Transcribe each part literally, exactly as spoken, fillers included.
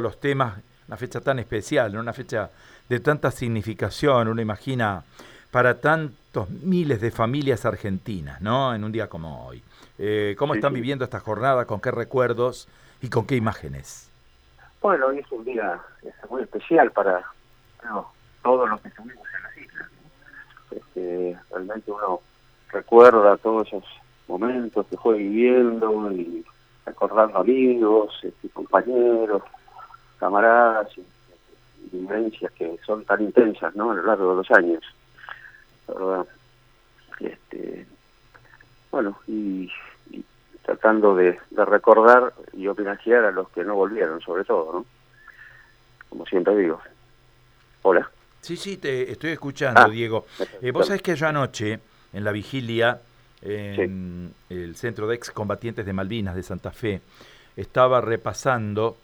los temas, una fecha tan especial, ¿no? Una fecha de tanta significación, uno imagina, para tantos miles de familias argentinas, ¿no? En un día como hoy. Eh, ¿Cómo Sí, están sí. viviendo esta jornada? ¿Con qué recuerdos y con qué imágenes? Bueno, hoy es un día este, muy especial para bueno, todos los que estuvimos en las islas, ¿no? Este, realmente uno recuerda todos esos momentos que fue viviendo y recordando amigos, este, compañeros, camaradas y, y vivencias que son tan intensas, ¿no? A lo largo de los años, la verdad. Este, bueno, y, y tratando de, de recordar y homenajear a los que no volvieron, sobre todo, ¿no? Como siempre digo. Hola. Sí, sí, te estoy escuchando, Ah, Diego. ¿me estás Eh, vos escuchando? sabés que yo anoche, en la vigilia, Sí. en el Centro de Excombatientes de Malvinas de Santa Fe, estaba repasando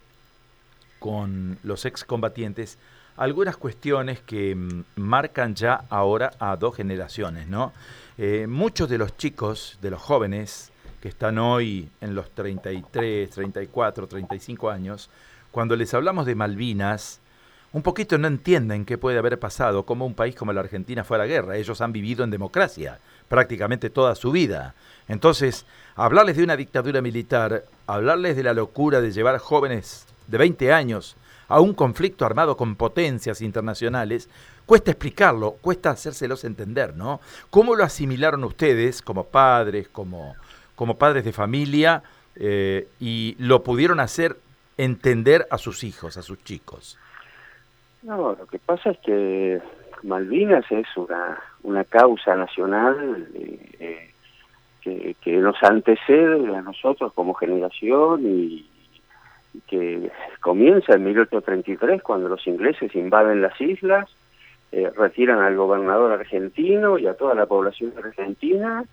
con los excombatientes algunas cuestiones que mm, marcan ya ahora a dos generaciones, ¿no? Eh, muchos de los chicos, de los jóvenes que están hoy en los treinta y tres, treinta y cuatro, treinta y cinco años, cuando les hablamos de Malvinas, un poquito no entienden qué puede haber pasado, cómo un país como la Argentina fue a la guerra. Ellos han vivido en democracia prácticamente toda su vida. Entonces, hablarles de una dictadura militar, hablarles de la locura de llevar jóvenes de veinte años a un conflicto armado con potencias internacionales, cuesta explicarlo, cuesta hacérselos entender, ¿no? ¿Cómo lo asimilaron ustedes como padres, como, como padres de familia, eh, y lo pudieron hacer entender a sus hijos, a sus chicos? No, lo que pasa es que Malvinas es una, una causa nacional eh, eh, que, que nos antecede a nosotros como generación y, y que comienza en mil ochocientos treinta y tres cuando los ingleses invaden las islas, eh, retiran al gobernador argentino y a toda la población argentina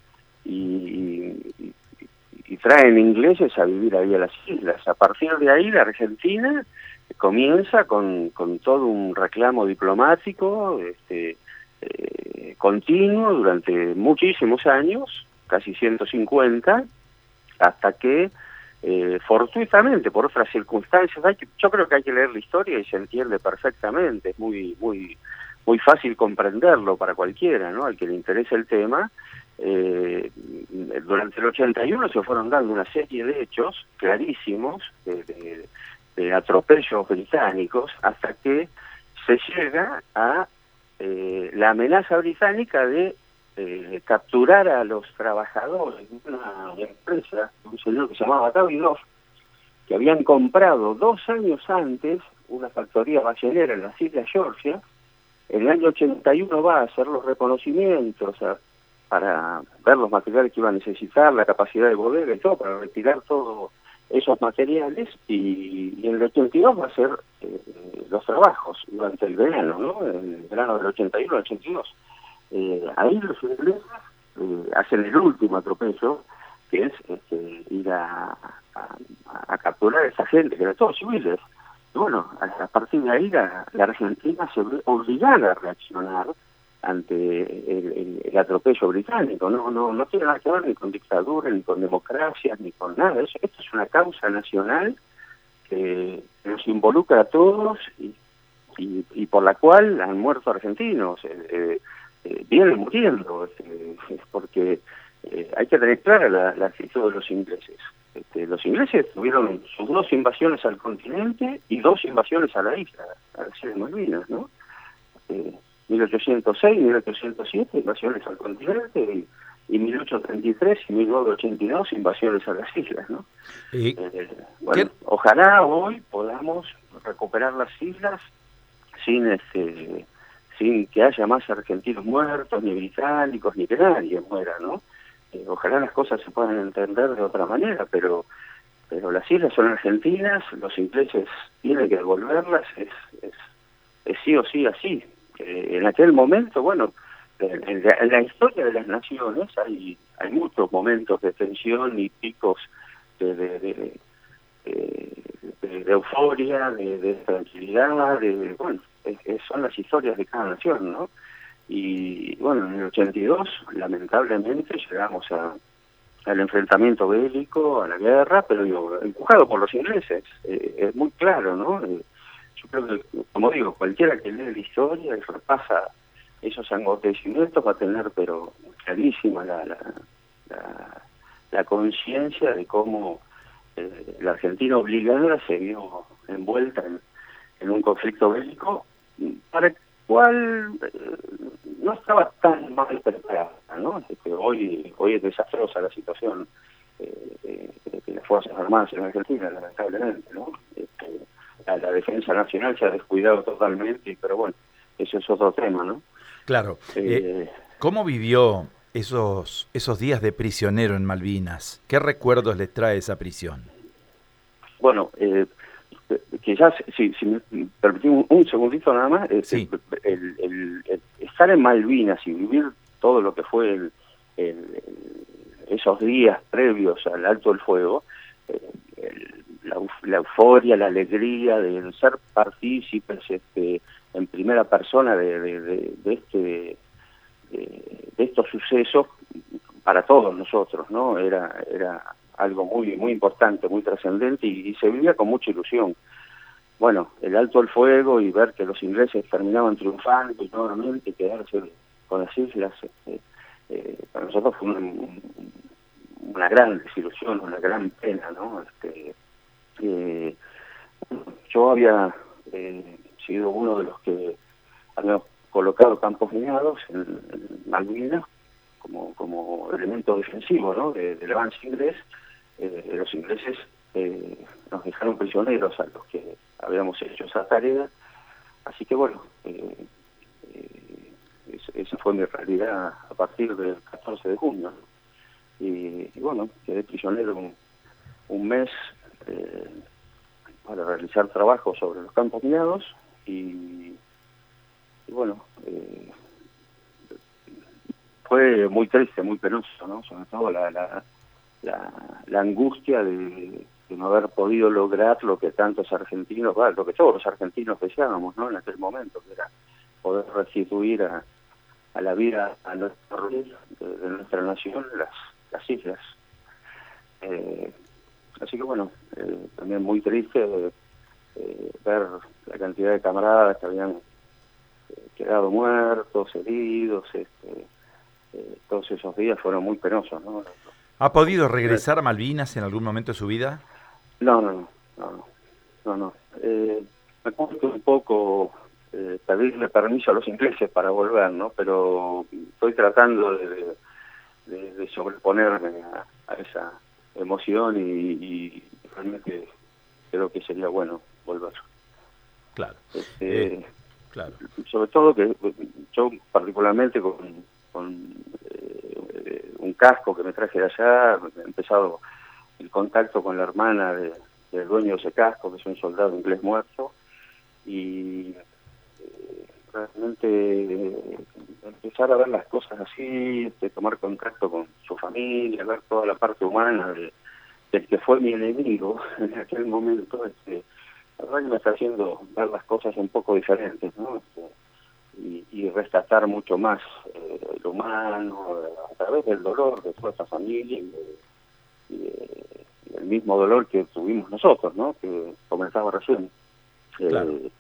y, y, y traen ingleses a vivir ahí a las islas. A partir de ahí la Argentina comienza con, con todo un reclamo diplomático este, eh, continuo durante muchísimos años, casi ciento cincuenta, hasta que eh, fortuitamente, por otras circunstancias, hay que, yo creo que hay que leer la historia y se entiende perfectamente, es muy muy muy fácil comprenderlo para cualquiera, ¿no? Al que le interese el tema. Eh, durante el ochenta y uno se fueron dando una serie de hechos clarísimos de, de, de atropellos británicos hasta que se llega a eh, la amenaza británica de eh, capturar a los trabajadores de una empresa, un señor que se llamaba Davidoff, que habían comprado dos años antes una factoría ballenera en las Islas Georgia. En el año ochenta y uno va a hacer los reconocimientos a, para ver los materiales que iba a necesitar, la capacidad de bodega y todo, para retirar todos esos materiales, y, y en el ochenta y dos va a hacer eh, los trabajos durante el verano, ¿no? En el verano del ochenta y uno al ochenta y dos. Eh, ahí los ingleses eh, hacen el último atropello, que es este, ir a, a, a capturar a esa gente, que eran todos civiles. Y bueno, a, a partir de ahí la, la Argentina se ve obligada a reaccionar ante el, el, el atropello británico. No, no, no tiene nada que ver ni con dictadura, ni con democracia, ni con nada. Eso, esto es una causa nacional que nos involucra a todos y, y, y por la cual han muerto argentinos. Eh, eh, eh, vienen muriendo, eh, porque eh, hay que tener clara la, la actitud de los ingleses. Este, los ingleses tuvieron sus dos invasiones al continente y dos invasiones a la isla, a las Islas Malvinas, ¿no? Eh, mil ochocientos seis, mil ochocientos siete invasiones al continente y, y mil ochocientos treinta y tres y mil novecientos ochenta y dos invasiones a las islas, ¿no? Eh, Eh, bueno, ¿qué? ojalá hoy podamos recuperar las islas sin este sin que haya más argentinos muertos, ni británicos, ni que nadie muera, ¿no? Eh, ojalá las cosas se puedan entender de otra manera, pero pero las islas son argentinas, los ingleses tienen que devolverlas, es, es, es sí o sí así. Eh, en aquel momento, bueno, en, en, la, en la historia de las naciones hay hay muchos momentos de tensión y picos de, de, de, de, de, de euforia, de, de tranquilidad, de, bueno, es, es, son las historias de cada nación, ¿no? Y bueno, en el ochenta y dos, lamentablemente, llegamos a, al enfrentamiento bélico, a la guerra, pero digo, empujado por los ingleses, eh, es muy claro, ¿no? Eh, yo creo que, como digo, cualquiera que lee la historia y repasa esos acontecimientos va a tener, pero clarísima la, la, la, la conciencia de cómo eh, la Argentina obligada se vio envuelta en, en un conflicto bélico para el cual eh, no estaba tan mal preparada, ¿no? Este, hoy, hoy es desastrosa la situación eh, de, de las Fuerzas Armadas en Argentina, lamentablemente, ¿no? Este, la, la defensa nacional se ha descuidado totalmente, pero bueno, eso es otro tema, ¿no? Claro. Eh, eh, ¿Cómo vivió esos, esos días de prisionero en Malvinas? ¿Qué recuerdos les trae esa prisión? Bueno, eh, quizás, si, si me permitís un, un segundito nada más, eh, sí. el, el, el estar en Malvinas y vivir todo lo que fue el, el, el, esos días previos al alto el fuego, eh, el, la, la euforia, la alegría de ser partícipes este, en primera persona de, de, de, de este de, de estos sucesos para todos nosotros, ¿no? Era era algo muy muy importante, muy trascendente y, y se vivía con mucha ilusión. Bueno, el alto el fuego y ver que los ingleses terminaban triunfando y nuevamente quedarse con las islas, este, eh, para nosotros fue una, una gran desilusión, una gran pena, ¿no? Este, eh, yo había eh, sido uno de los que había colocado campos minados en, en Malvinas como, como elemento defensivo, ¿no? de, del avance inglés. Eh, los ingleses eh, nos dejaron prisioneros a los que habíamos hecho esa tarea, así que bueno, eh, eh, es, esa fue mi realidad a partir del catorce de junio, ¿no? y, y bueno, quedé prisionero un, un mes eh, para realizar trabajo sobre los campos minados y, y bueno, eh, fue muy triste, muy penoso, ¿no? Sobre todo la, la, la, la angustia de, de no haber podido lograr lo que tantos argentinos, bueno, lo que todos los argentinos deseábamos, ¿no? En aquel momento, que era poder restituir a, a la vida, a nuestro rey, de, de nuestra nación, las, las islas. Eh, así que bueno, eh, también muy triste eh, eh, ver la cantidad de camaradas que habían eh, quedado muertos, heridos, este, eh, todos esos días fueron muy penosos, ¿no? ¿Ha podido regresar a Malvinas en algún momento de su vida? No, no, no, no, no, no. Eh, me cuesta un poco eh, pedirle permiso a los ingleses para volver, ¿no? Pero estoy tratando de, de, de sobreponerme a, a esa emoción y, y realmente creo que sería bueno volver. Claro. Este, eh, claro. Sobre todo que yo particularmente con, con eh, un casco que me traje de allá, he empezado el contacto con la hermana de, del dueño de ese casco, que es un soldado inglés muerto, y eh, realmente eh, empezar a ver las cosas así, este, tomar contacto con su familia, ver toda la parte humana de, del que fue mi enemigo en aquel momento, este, la verdad que me está haciendo ver las cosas un poco diferentes, ¿no? Este, y, y rescatar mucho más eh, lo humano, a través del dolor de toda esta familia y, de, y, de, y el mismo dolor que tuvimos nosotros, ¿no? Que comentaba recién. Claro. Eh,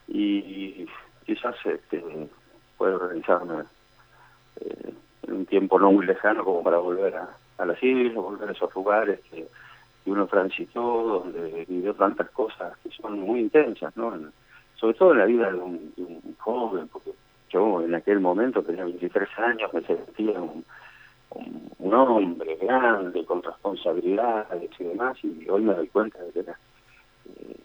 y quizás este, puedo organizarme eh, en un tiempo no muy lejano como para volver a, a las islas, volver a esos lugares que, que uno transitó, donde vivió tantas cosas que son muy intensas, ¿no? En, sobre todo en la vida de un, de un joven, porque yo en aquel momento tenía veintitrés años, me sentía un, un, un hombre grande, con responsabilidades y demás, y hoy me doy cuenta de que era eh,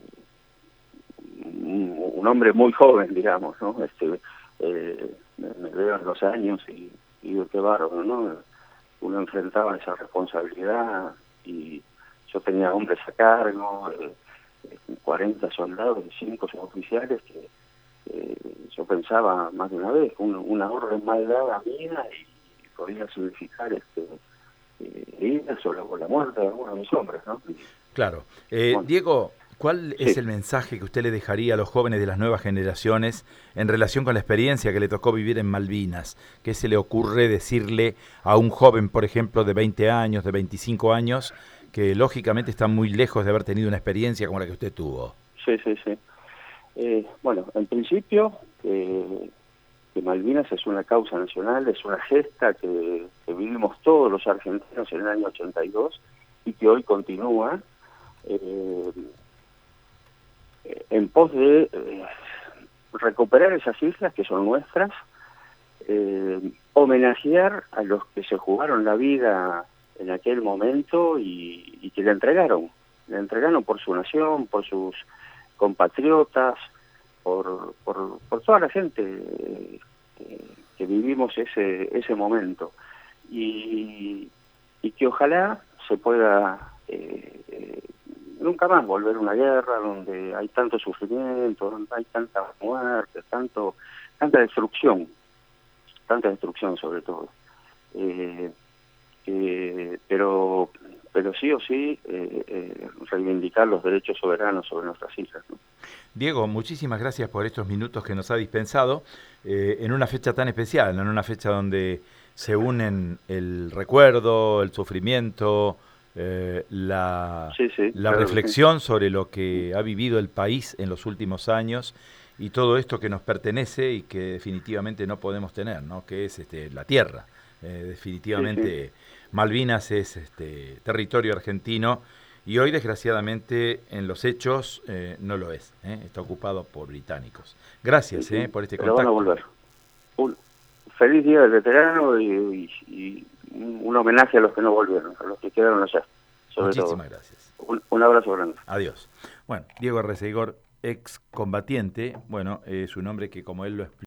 un, un hombre muy joven, digamos, ¿no? Este, eh, me, me veo en los años y, y digo, qué bárbaro, ¿no? Uno enfrentaba esa responsabilidad y yo tenía hombres a cargo, eh, cuarenta soldados y cinco suboficiales que eh, yo pensaba más de una vez, un, una orden mal dada mía y podía significar este eh, heridas o la, o la muerte de algunos de mis hombres, ¿no? Y, claro. Eh, bueno. Diego, ¿Cuál Sí. es el mensaje que usted le dejaría a los jóvenes de las nuevas generaciones en relación con la experiencia que le tocó vivir en Malvinas? ¿Qué se le ocurre decirle a un joven, por ejemplo, de veinte años, de veinticinco años, que lógicamente está muy lejos de haber tenido una experiencia como la que usted tuvo? Sí, sí, sí. Eh, bueno, en principio, eh, que Malvinas es una causa nacional, es una gesta que, que vivimos todos los argentinos en el año ochenta y dos y que hoy continúa eh, en pos de eh, recuperar esas islas que son nuestras, eh, homenajear a los que se jugaron la vida en aquel momento y, y que le entregaron, le entregaron por su nación, por sus compatriotas, por, por, por toda la gente eh, que vivimos ese ese momento y, y que ojalá se pueda eh, eh, nunca más volver a una guerra donde hay tanto sufrimiento, donde hay tanta muerte, tanto tanta destrucción, tanta destrucción sobre todo. Eh, eh, pero pero sí o sí eh, eh, reivindicar los derechos soberanos sobre nuestras islas, ¿no? Diego, muchísimas gracias por estos minutos que nos ha dispensado eh, en una fecha tan especial, en una fecha donde se unen el recuerdo, el sufrimiento, eh, la, Sí, sí, la claro, reflexión sí. sobre lo que ha vivido el país en los últimos años y todo esto que nos pertenece y que definitivamente no podemos tener, ¿no? Que es este, la tierra. Eh, definitivamente sí, sí. Malvinas es este, territorio argentino y hoy desgraciadamente en los hechos eh, no lo es, ¿eh? Está ocupado por británicos. Gracias sí, sí. Eh, por este Pero contacto. Van a volver. Un feliz día del veterano y, y, y un homenaje a los que no volvieron, a los que quedaron allá. Sobre Muchísimas todo. gracias. Un, un abrazo grande. Adiós. Bueno, Diego Arreceigor, ex combatiente, bueno, es un hombre que como él lo explica,